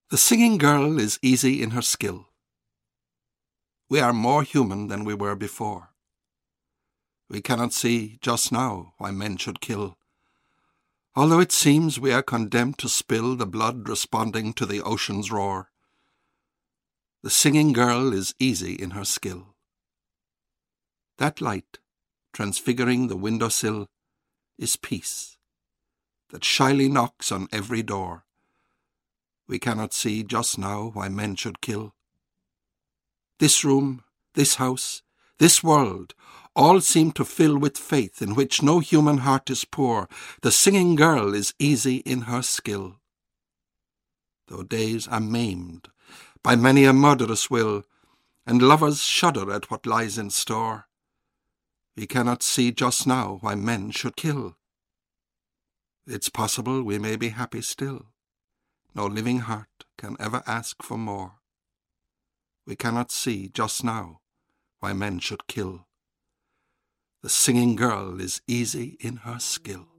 The singing girl is easy in her skill. We are more human than we were before. We cannot see just now why men should kill, although it seems we are condemned to spill the blood responding to the ocean's roar. The singing girl is easy in her skill. That light, transfiguring the windowsill, is peace, that shyly knocks on every door. We cannot see just now why men should kill. This room, this house, this world, all seem to fill with faith in which no human heart is poor. The singing girl is easy in her skill. Though days are maimed by many a murderous will, and lovers shudder at what lies in store, we cannot see just now why men should kill. It's possible we may be happy still. No living heart can ever ask for more. We cannot see just now why men should kill. The singing girl is easy in her skill.